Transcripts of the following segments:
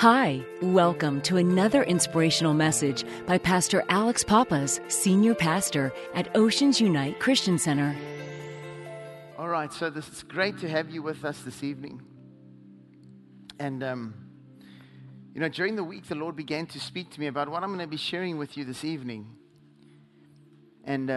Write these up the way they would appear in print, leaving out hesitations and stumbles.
Hi, welcome to another inspirational message by Pastor Alex Pappas, Senior Pastor at Oceans Unite Christian Center. All right, so it's great to have you with us this evening. And, during the week, the Lord began to speak to me about what I'm going to be sharing with you this evening. And,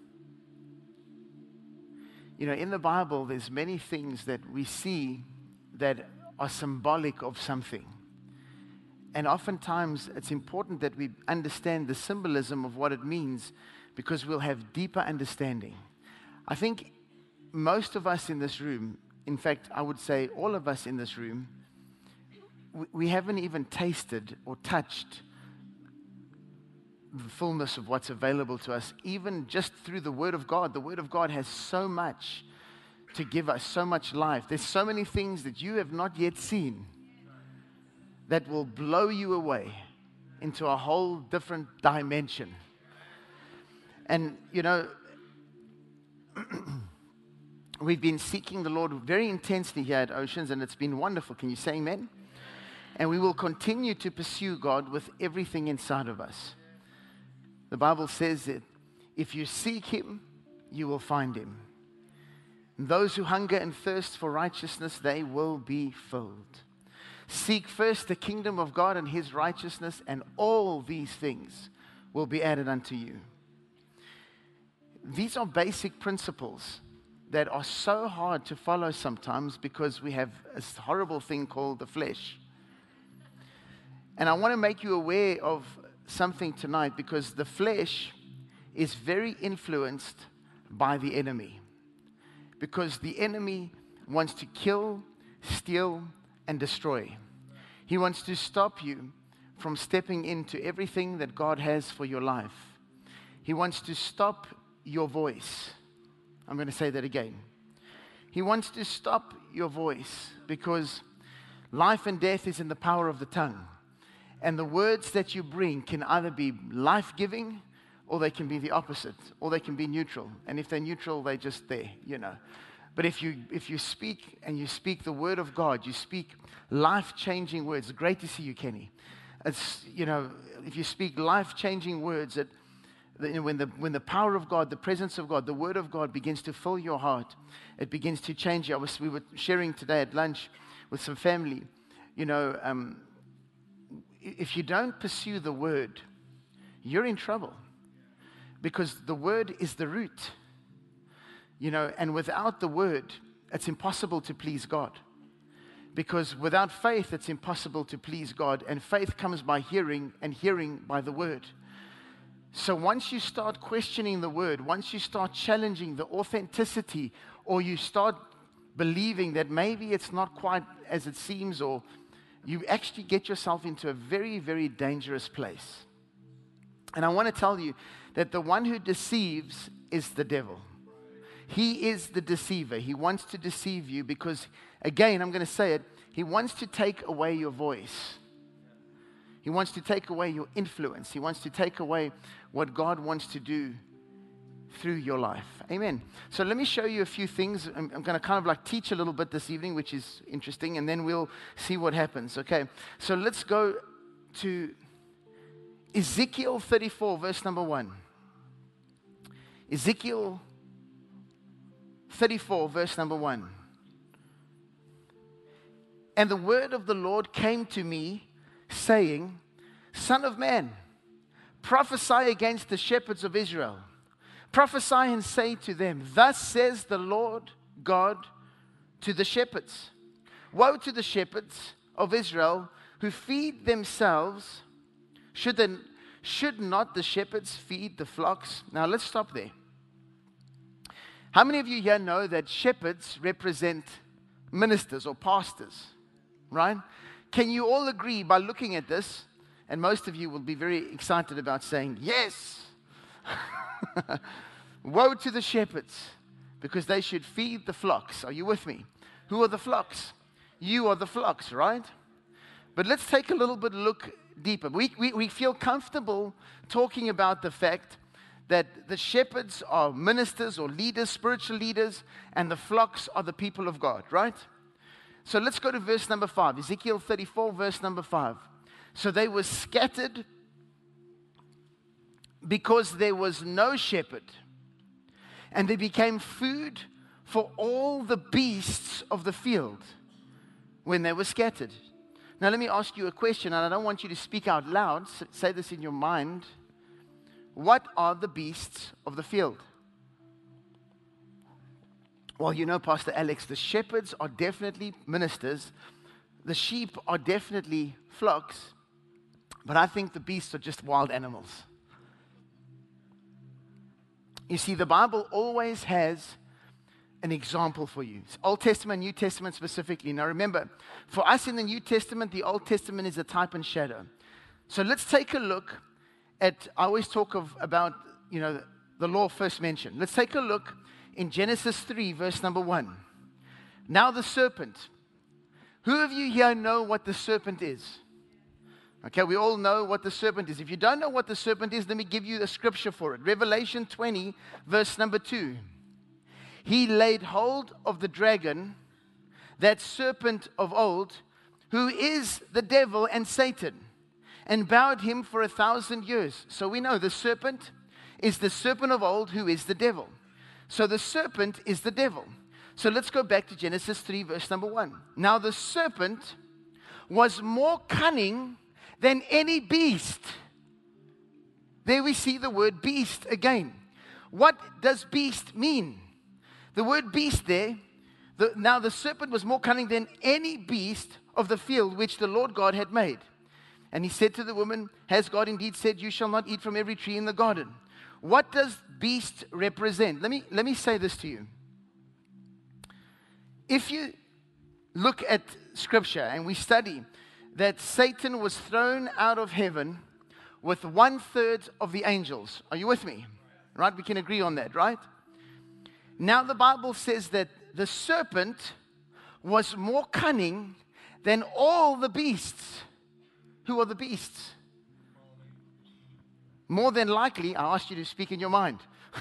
in the Bible, there's many things that we see that are symbolic of something. And oftentimes, it's important that we understand the symbolism of what it means because we'll have deeper understanding. I think most of us in this room, in fact, I would say all of us in this room, we haven't even tasted or touched the fullness of what's available to us, even just through the Word of God. The Word of God has so much to give us, so much life. There's so many things that you have not yet seen that will blow you away into a whole different dimension. And, we've been seeking the Lord very intensely here at Oceans, and it's been wonderful. Can you say amen? And we will continue to pursue God with everything inside of us. The Bible says that if you seek Him, you will find Him. And those who hunger and thirst for righteousness, they will be filled. Seek first the kingdom of God and His righteousness, and all these things will be added unto you. These are basic principles that are so hard to follow sometimes because we have a horrible thing called the flesh. And I want to make you aware of something tonight because the flesh is very influenced by the enemy. Because the enemy wants to kill, steal, and destroy. He wants to stop you from stepping into everything that God has for your life. He wants to stop your voice. I'm going to say that again. He wants to stop your voice because life and death is in the power of the tongue. And the words that you bring can either be life-giving or they can be the opposite, or they can be neutral. And if they're neutral, they're just there, But if you speak and you speak the word of God, you speak life-changing words. Great to see you, Kenny. It's, if you speak life-changing words, that when the power of God, the presence of God, the word of God begins to fill your heart, it begins to change you. We were sharing today at lunch with some family. If you don't pursue the word, you're in trouble because the word is the root. And without the word, it's impossible to please God. Because without faith, it's impossible to please God. And faith comes by hearing, and hearing by the word. So once you start questioning the word, once you start challenging the authenticity, or you start believing that maybe it's not quite as it seems, or you actually get yourself into a very, very dangerous place. And I want to tell you that the one who deceives is the devil. He is the deceiver. He wants to deceive you because, again, I'm going to say it, he wants to take away your voice. He wants to take away your influence. He wants to take away what God wants to do through your life. Amen. So let me show you a few things. I'm going to kind of teach a little bit this evening, which is interesting, and then we'll see what happens. Okay. So let's go to Ezekiel 34, verse number 1. Ezekiel 34, verse number 1. And the word of the Lord came to me, saying, Son of man, prophesy against the shepherds of Israel. Prophesy and say to them, Thus says the Lord God to the shepherds. Woe to the shepherds of Israel who feed themselves. Should not the shepherds feed the flocks? Now let's stop there. How many of you here know that shepherds represent ministers or pastors, right? Can you all agree by looking at this, and most of you will be very excited about saying, yes. Woe to the shepherds, because they should feed the flocks. Are you with me? Who are the flocks? You are the flocks, right? But let's take a little bit look deeper. We feel comfortable talking about the fact that the shepherds are ministers or leaders, spiritual leaders, and the flocks are the people of God, right? So let's go to verse number 5. Ezekiel 34, verse number 5. So they were scattered because there was no shepherd, and they became food for all the beasts of the field when they were scattered. Now let me ask you a question, and I don't want you to speak out loud. Say this in your mind. What are the beasts of the field? Well, you know, Pastor Alex, the shepherds are definitely ministers. The sheep are definitely flocks. But I think the beasts are just wild animals. You see, the Bible always has an example for you. It's Old Testament, New Testament specifically. Now remember, for us in the New Testament, the Old Testament is a type and shadow. So let's take a look at, I always talk about, you know, the law first mentioned. Let's take a look in Genesis 3, verse number 1. Now the serpent. Who of you here know what the serpent is? Okay, we all know what the serpent is. If you don't know what the serpent is, let me give you a scripture for it. Revelation 20, verse number 2. He laid hold of the dragon, that serpent of old, who is the devil and Satan, and bowed him for 1,000 years. So we know the serpent is the serpent of old, who is the devil. So the serpent is the devil. So let's go back to Genesis 3, verse number 1. Now the serpent was more cunning than any beast. There we see the word beast again. What does beast mean? The word beast there, now the serpent was more cunning than any beast of the field which the Lord God had made. And he said to the woman, has God indeed said, you shall not eat from every tree in the garden? What does beast represent? Let me say this to you. If you look at Scripture and we study that Satan was thrown out of heaven with 1/3 of the angels. Are you with me? Right? We can agree on that, right? Now the Bible says that the serpent was more cunning than all the beasts. Who are the beasts? More than likely, I asked you to speak in your mind.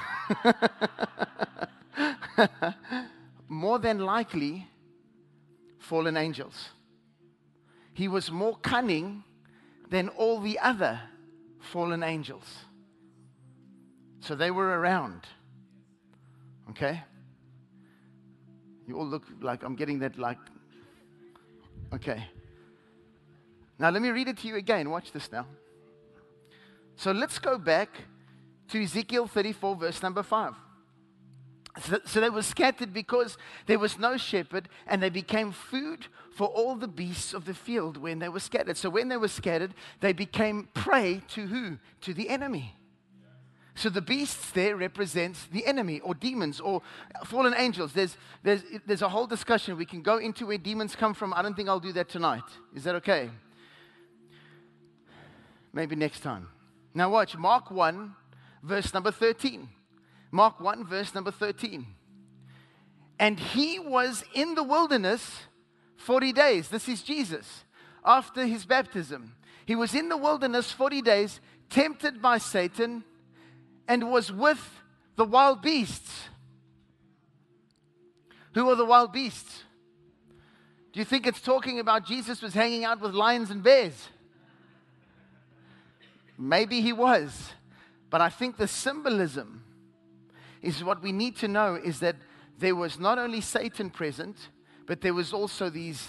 More than likely, fallen angels. He was more cunning than all the other fallen angels. So they were around. Okay? You all look like I'm getting that like, okay. Now let me read it to you again. Watch this now. So let's go back to Ezekiel 34, verse number 5. So they were scattered because there was no shepherd, and they became food for all the beasts of the field when they were scattered. So when they were scattered, they became prey to who? To the enemy. So the beasts there represents the enemy, or demons, or fallen angels. There's a whole discussion we can go into where demons come from. I don't think I'll do that tonight. Is that okay? Maybe next time. Now watch, Mark 1, verse number 13. Mark 1, verse number 13. And he was in the wilderness 40 days. This is Jesus. After his baptism. He was in the wilderness 40 days, tempted by Satan, and was with the wild beasts. Who are the wild beasts? Do you think it's talking about Jesus was hanging out with lions and bears? Maybe he was. But I think the symbolism is what we need to know, is that there was not only Satan present, but there was also these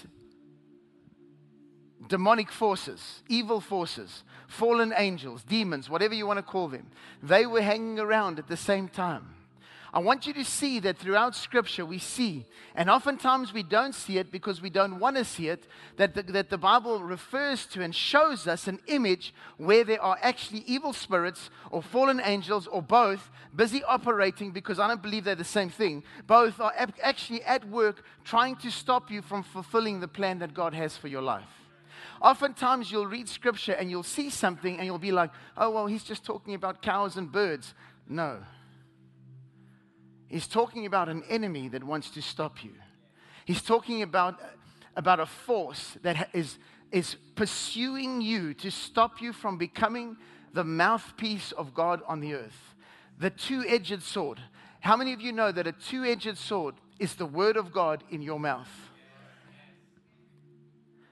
demonic forces, evil forces, fallen angels, demons, whatever you want to call them. They were hanging around at the same time. I want you to see that throughout Scripture we see, and oftentimes we don't see it because we don't want to see it, that the Bible refers to and shows us an image where there are actually evil spirits or fallen angels or both busy operating, because I don't believe they're the same thing. Both are actually at work trying to stop you from fulfilling the plan that God has for your life. Oftentimes you'll read Scripture and you'll see something and you'll be like, oh, well, he's just talking about cows and birds. No. He's talking about an enemy that wants to stop you. He's talking about a force that is pursuing you to stop you from becoming the mouthpiece of God on the earth. The two-edged sword. How many of you know that a two-edged sword is the word of God in your mouth?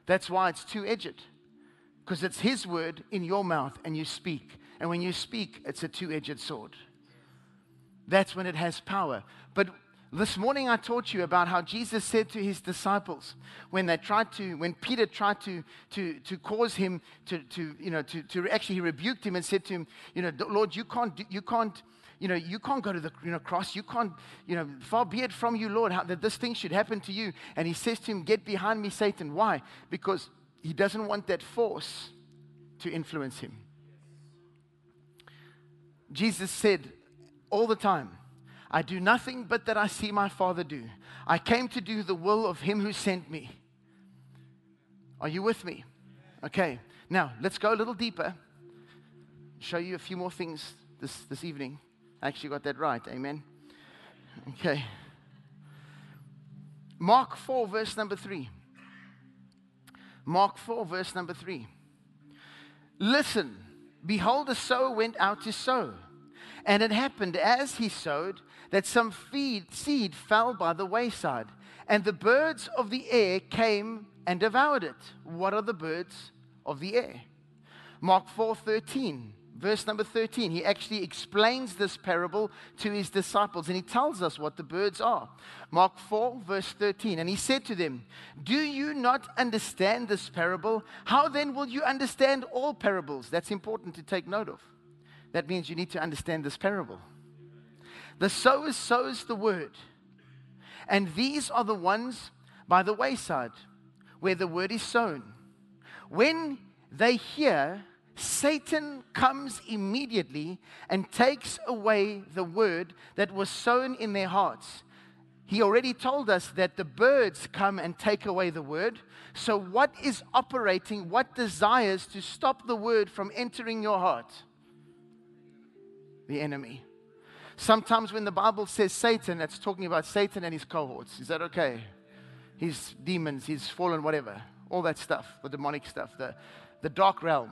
That's why it's two-edged. Because it's His word in your mouth and you speak. And when you speak, it's a two-edged sword. That's when it has power. But this morning I taught you about how Jesus said to His disciples when Peter tried to cause him to actually, he rebuked him and said to him, Lord, you can't go to the cross. You can't, far be it from you, Lord, that this thing should happen to you. And He says to him, get behind me, Satan. Why? Because He doesn't want that force to influence him. Jesus said all the time, I do nothing but that I see my Father do. I came to do the will of Him who sent me. Are you with me? Okay. Now, let's go a little deeper. Show you a few more things this evening. I actually got that right. Amen. Okay. Mark 4, verse number 3. Mark 4, verse number 3. Listen, behold, a sower went out to sow. And it happened as he sowed that some seed fell by the wayside, and the birds of the air came and devoured it. What are the birds of the air? Mark 4:13, verse number 13. He actually explains this parable to His disciples, and He tells us what the birds are. Mark 4, verse 13. And He said to them, do you not understand this parable? How then will you understand all parables? That's important to take note of. That means you need to understand this parable. The sower sows the word, and these are the ones by the wayside where the word is sown. When they hear, Satan comes immediately and takes away the word that was sown in their hearts. He already told us that the birds come and take away the word. So what is operating, what desires to stop the word from entering your heart? The enemy. Sometimes when the Bible says Satan, it's talking about Satan and his cohorts. Is that okay? His demons, his fallen whatever. All that stuff, the demonic stuff, the dark realm.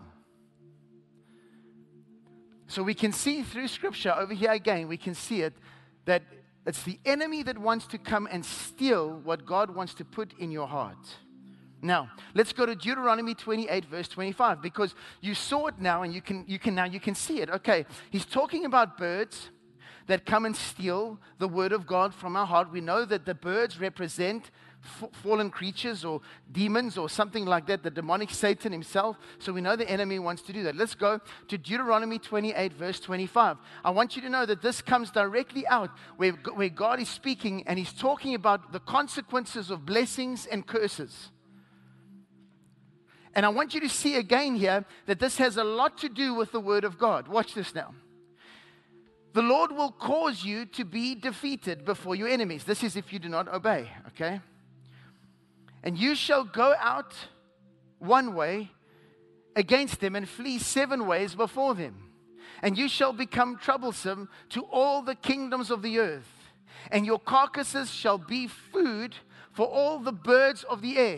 So we can see through Scripture, over here again, we can see it, that it's the enemy that wants to come and steal what God wants to put in your heart. Now, let's go to Deuteronomy 28, verse 25, because you saw it now and you can see it. Okay, he's talking about birds that come and steal the word of God from our heart. We know that the birds represent fallen creatures or demons or something like that, the demonic Satan himself. So we know the enemy wants to do that. Let's go to Deuteronomy 28, verse 25. I want you to know that this comes directly out where God is speaking, and He's talking about the consequences of blessings and curses. And I want you to see again here that this has a lot to do with the Word of God. Watch this now. The Lord will cause you to be defeated before your enemies. This is if you do not obey, okay? And you shall go out one way against them and flee 7 ways before them. And you shall become troublesome to all the kingdoms of the earth. And your carcasses shall be food for all the birds of the air.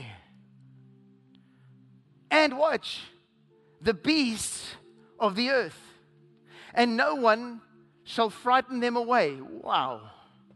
And watch, the beasts of the earth. And no one shall frighten them away. Wow.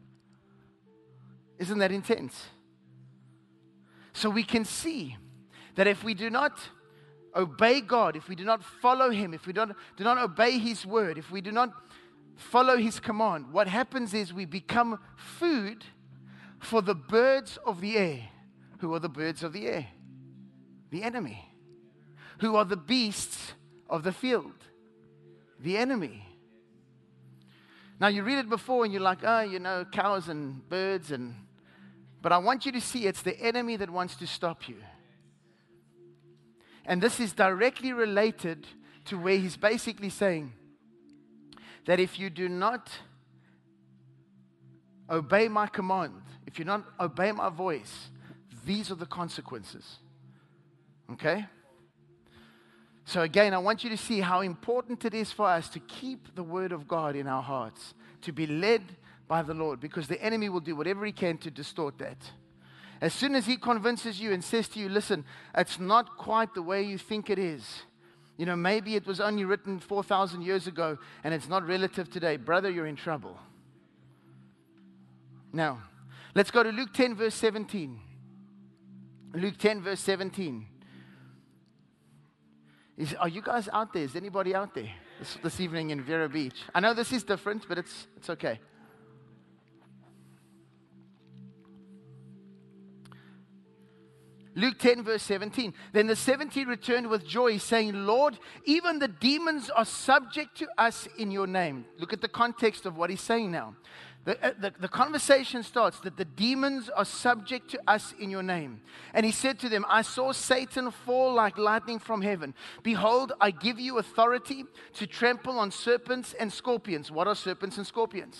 Isn't that intense? So we can see that if we do not obey God, if we do not follow Him, if we do not obey His word, if we do not follow His command, what happens is we become food for the birds of the air. Who are the birds of the air? The enemy. Who are the beasts of the field? The enemy. Now you read it before and you're like, cows and birds but I want you to see it's the enemy that wants to stop you. And this is directly related to where he's basically saying that if you do not obey my command, if you not obey my voice, these are the consequences. Okay? So again, I want you to see how important it is for us to keep the word of God in our hearts, to be led by the Lord, because the enemy will do whatever he can to distort that. As soon as he convinces you and says to you, listen, it's not quite the way you think it is. Maybe it was only written 4,000 years ago and it's not relative today. Brother, you're in trouble. Now, let's go to Luke 10, verse 17. Luke 10, verse 17. Are you guys out there? Is anybody out there this evening in Vero Beach? I know this is different, but it's okay. Luke 10, verse 17. Then the 70 returned with joy, saying, Lord, even the demons are subject to us in your name. Look at the context of what he's saying now. The conversation starts that the demons are subject to us in your name. And he said to them, I saw Satan fall like lightning from heaven. Behold, I give you authority to trample on serpents and scorpions. What are serpents and scorpions?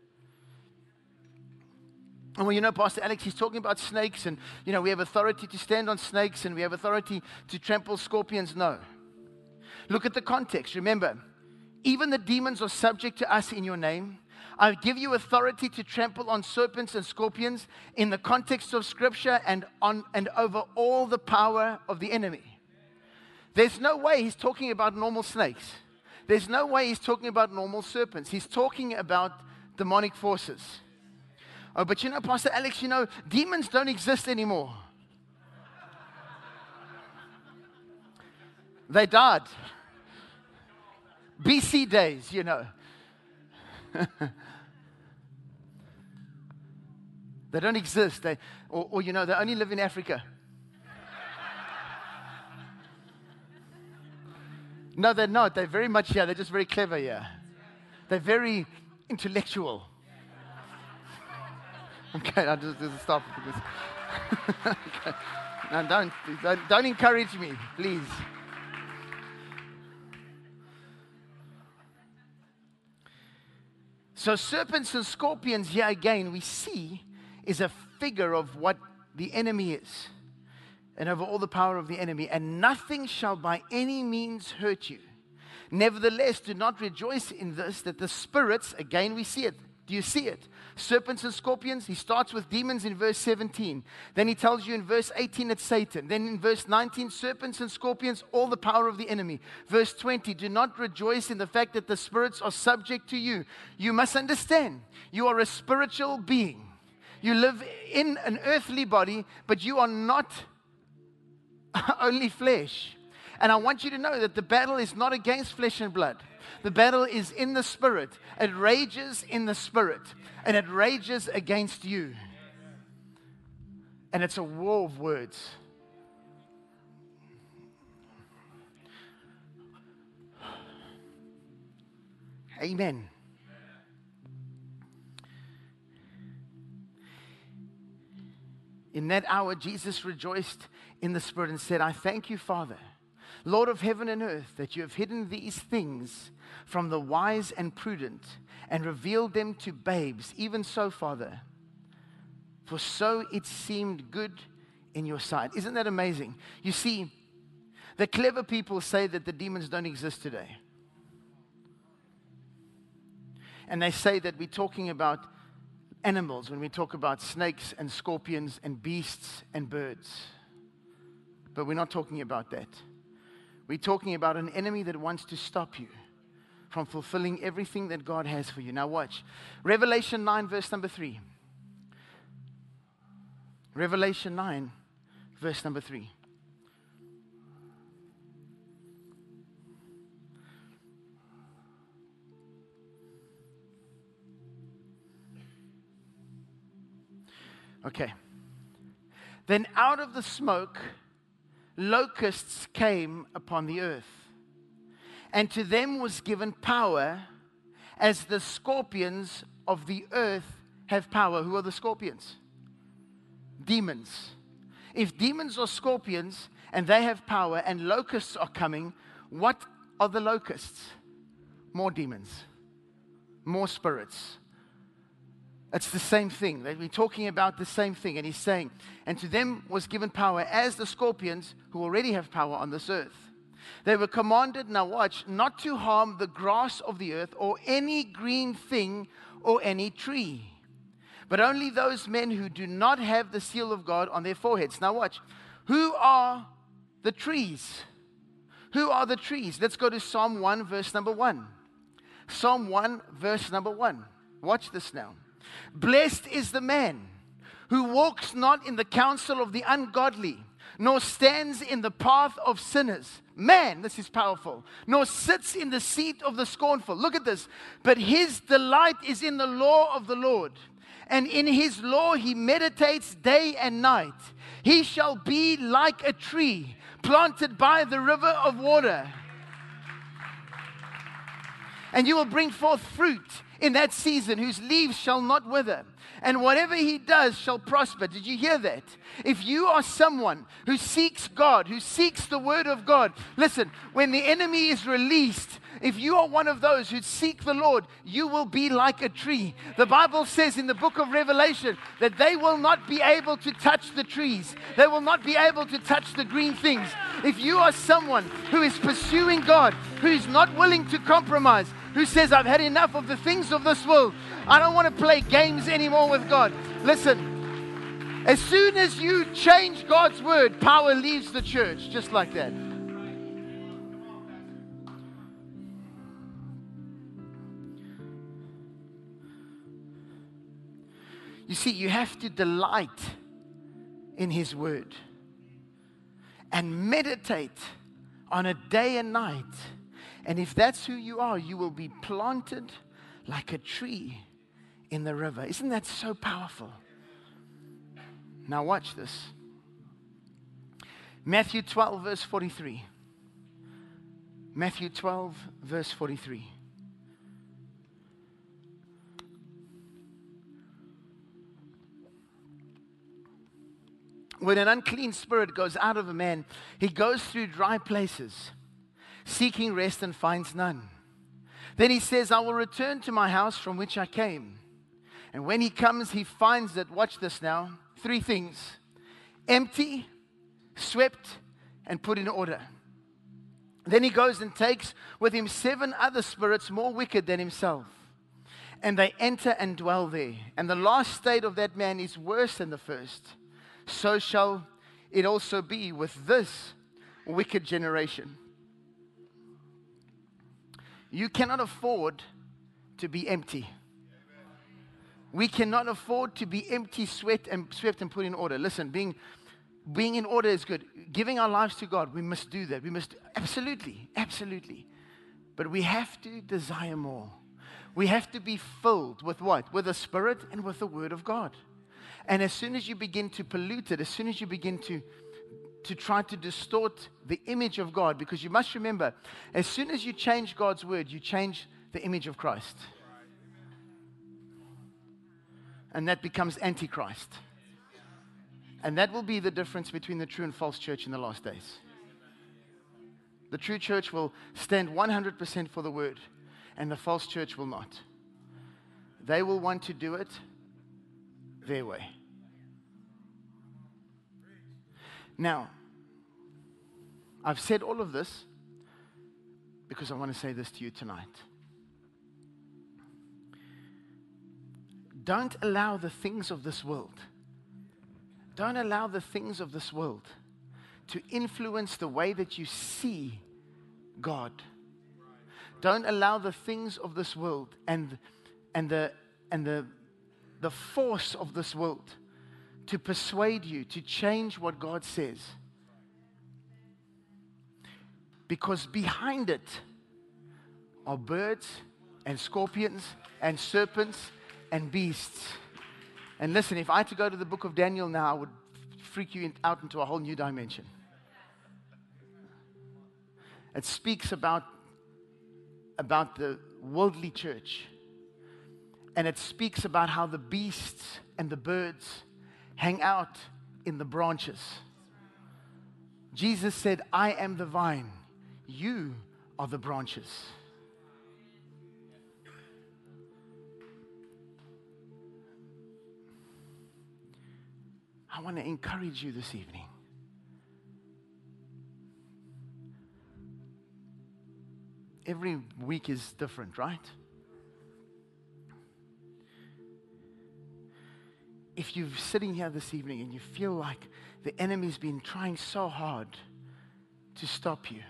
And well, you know, Pastor Alex, he's talking about snakes, and, you know, we have authority to stand on snakes, and we have authority to trample scorpions. No. Look at the context. Remember, even the demons are subject to us in your name. I give you authority to trample on serpents and scorpions in the context of Scripture and over all the power of the enemy. There's no way he's talking about normal snakes. There's no way he's talking about normal serpents. He's talking about demonic forces. Oh, but you know, Pastor Alex, you know, demons don't exist anymore. They died. BC days, you know. They don't exist. Or you know, they only live in Africa. No, they're not. They're very much here. They're just very clever here. They're very intellectual. Okay, I'll just stop. Okay. No, don't encourage me, please. So serpents and scorpions here again we see is a figure of what the enemy is, and over all the power of the enemy. And nothing shall by any means hurt you. Nevertheless, do not rejoice in this, that the spirits, again we see it. Do you see it? Serpents and scorpions. He starts with demons in verse 17. Then he tells you in verse 18 it's Satan. Then in verse 19, serpents and scorpions, all the power of the enemy. Verse 20, do not rejoice in the fact that the spirits are subject to you. You must understand, you are a spiritual being. You live in an earthly body, but you are not only flesh. And I want you to know that the battle is not against flesh and blood. The battle is in the Spirit. It rages in the Spirit. And it rages against you. And it's a war of words. Amen. In that hour, Jesus rejoiced in the Spirit and said, I thank you, Father, Lord of heaven and earth, that you have hidden these things from the wise and prudent and revealed them to babes. Even so, Father, for so it seemed good in your sight. Isn't that amazing? You see, the clever people say that the demons don't exist today. And they say that we're talking about animals when we talk about snakes and scorpions and beasts and birds. But we're not talking about that. We're talking about an enemy that wants to stop you from fulfilling everything that God has for you. Now watch. Revelation 9, verse number 3. Revelation 9, verse number 3. Okay. Then out of the smoke, locusts came upon the earth, and to them was given power as the scorpions of the earth have power. Who are the scorpions? Demons. If demons are scorpions and they have power and locusts are coming, what are the locusts? More demons, more spirits. It's the same thing. We're talking about the same thing. And he's saying, and to them was given power as the scorpions who already have power on this earth. They were commanded, now watch, not to harm the grass of the earth or any green thing or any tree, but only those men who do not have the seal of God on their foreheads. Now watch. Who are the trees? Who are the trees? Let's go to Psalm 1, verse number 1. Psalm 1, verse number 1. Watch this now. Blessed is the man who walks not in the counsel of the ungodly, nor stands in the path of sinners. Man, this is powerful. Nor sits in the seat of the scornful. Look at this. But his delight is in the law of the Lord, and in his law he meditates day and night. He shall be like a tree planted by the river of water, and you will bring forth fruit in that season, whose leaves shall not wither, and whatever he does shall prosper. Did you hear that? If you are someone who seeks God, who seeks the word of God, listen, when the enemy is released, if you are one of those who seek the Lord, you will be like a tree. The Bible says in the book of Revelation that they will not be able to touch the trees. They will not be able to touch the green things. If you are someone who is pursuing God, who is not willing to compromise, who says, I've had enough of the things of this world, I don't want to play games anymore with God. Listen, as soon as you change God's word, power leaves the church, just like that. You see, you have to delight in his word and meditate on it day and night. And if that's who you are, you will be planted like a tree in the river. Isn't that so powerful? Now watch this. Matthew 12, verse 43. Matthew 12, verse 43. When an unclean spirit goes out of a man, he goes through dry places, seeking rest and finds none. Then he says, I will return to my house from which I came. And when he comes, he finds it, watch this now, 3 things: empty, swept, and put in order. Then he goes and takes with him 7 other spirits more wicked than himself. And they enter and dwell there. And the last state of that man is worse than the first. So shall it also be with this wicked generation. You cannot afford to be empty. We cannot afford to be empty, swept and put in order. Listen, being in order is good. Giving our lives to God, we must do that. We must, absolutely. But we have to desire more. We have to be filled with what? With the Spirit and with the Word of God. And as soon as you begin to pollute it, as soon as you begin to try to distort the image of God, because you must remember, as soon as you change God's word, you change the image of Christ. And that becomes Antichrist. And that will be the difference between the true and false church in the last days. The true church will stand 100% for the word, and the false church will not. They will want to do it their way. Now, I've said all of this because I want to say this to you tonight. Don't allow the things of this world, don't allow the things of this world to influence the way that you see God. Don't allow the things of this world and the force of this world to persuade you to change what God says. Because behind it are birds and scorpions and serpents and beasts. And listen, if I had to go to the book of Daniel now, I would freak you out into a whole new dimension. It speaks about the worldly church. And it speaks about how the beasts and the birds hang out in the branches. Jesus said, I am the vine, you are the branches. I want to encourage you this evening. Every week is different, right? If you're sitting here this evening and you feel like the enemy's been trying so hard to stop you,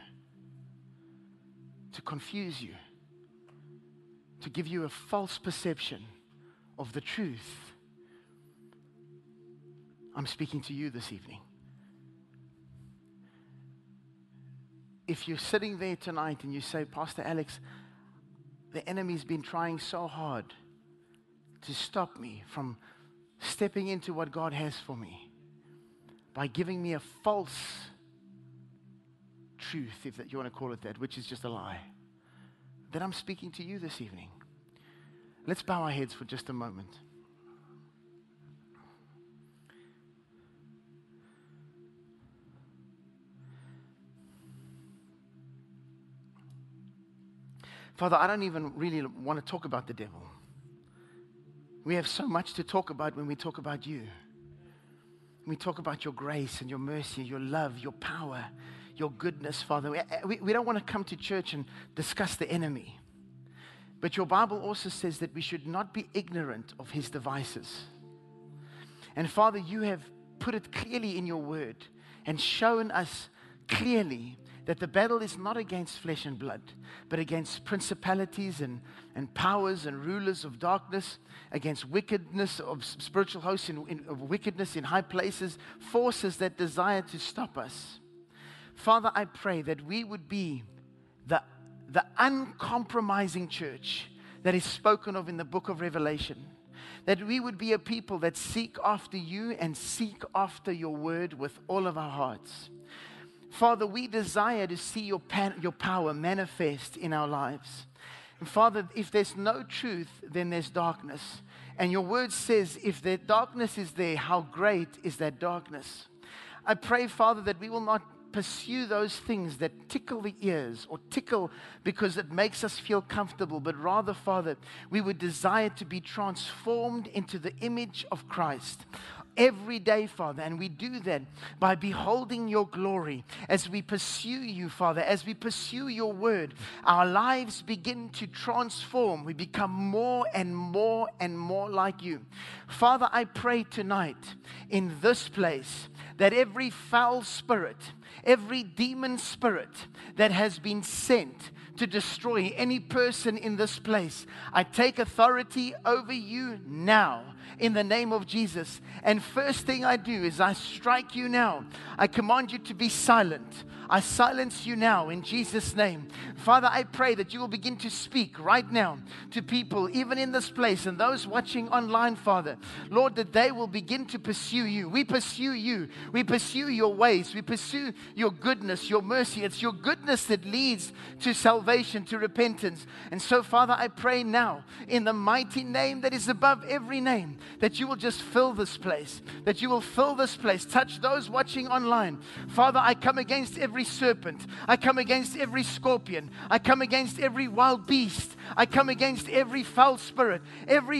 to confuse you, to give you a false perception of the truth, I'm speaking to you this evening. if you're sitting there tonight and you say, Pastor Alex, the enemy's been trying so hard to stop me from stepping into what God has for me by giving me a false truth, if that you want to call it that, which is just a lie, then I'm speaking to you this evening. Let's bow our heads for just a moment. Father, I don't even really want to talk about the devil. We have so much to talk about when we talk about you. We talk about your grace and your mercy, your love, your power, your goodness, Father. We don't want to come to church and discuss the enemy. But your Bible also says that we should not be ignorant of his devices. And Father, you have put it clearly in your word and shown us clearly that the battle is not against flesh and blood, but against principalities and powers and rulers of darkness, against wickedness of spiritual hosts of wickedness in high places, forces that desire to stop us. Father, I pray that we would be the uncompromising church that is spoken of in the book of Revelation. That we would be a people that seek after you and seek after your word with all of our hearts. Father, we desire to see your power manifest in our lives. And Father, if there's no truth, then there's darkness. And your word says, if the darkness is there, how great is that darkness? I pray, Father, that we will not pursue those things that tickle the ears or tickle because it makes us feel comfortable, but rather, Father, we would desire to be transformed into the image of Christ every day, Father. And we do that by beholding your glory. As we pursue you, Father, as we pursue your word, our lives begin to transform. We become more and more and more like you. Father, I pray tonight in this place that every foul spirit, every demon spirit that has been sent to destroy any person in this place, I take authority over you now in the name of Jesus. And first thing I do is I strike you now. I command you to be silent. I silence you now in Jesus' name. Father, I pray that you will begin to speak right now to people, even in this place, and those watching online, Father. Lord, that they will begin to pursue you. We pursue you. We pursue your ways. We pursue your goodness, your mercy. It's your goodness that leads to salvation, to repentance. And so, Father, I pray now in the mighty name that is above every name, that you will just fill this place, that you will fill this place. Touch those watching online. Father, I come against every serpent. I come against every scorpion. I come against every wild beast. I come against every foul spirit, every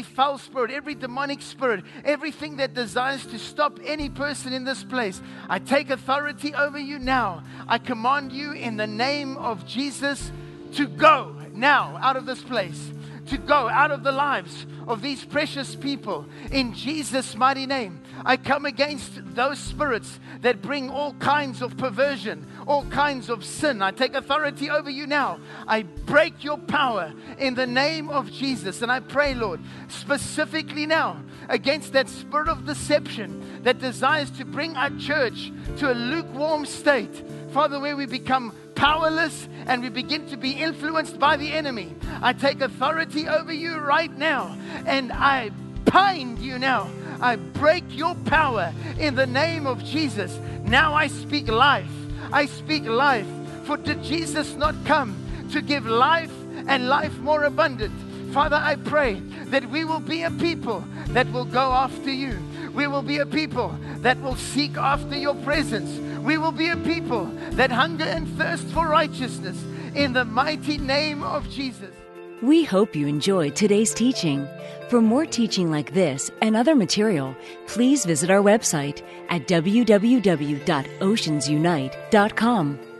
demonic spirit, everything that desires to stop any person in this place. I take authority over you now. I command you in the name of Jesus to go now out of this place, to go out of the lives of these precious people in Jesus' mighty name. I come against those spirits that bring all kinds of perversion, all kinds of sin. I take authority over you now. I break your power in the name of Jesus. And I pray, Lord, specifically now against that spirit of deception that desires to bring our church to a lukewarm state, Father, where we become powerless and we begin to be influenced by the enemy. I take authority over you right now and I bind you now. I break your power in the name of Jesus. Now I speak life. I speak life. For did Jesus not come to give life and life more abundant? Father, I pray that we will be a people that will go after you. We will be a people that will seek after your presence. We will be a people that hunger and thirst for righteousness in the mighty name of Jesus. We hope you enjoyed today's teaching. For more teaching like this and other material, please visit our website at www.oceansunite.com.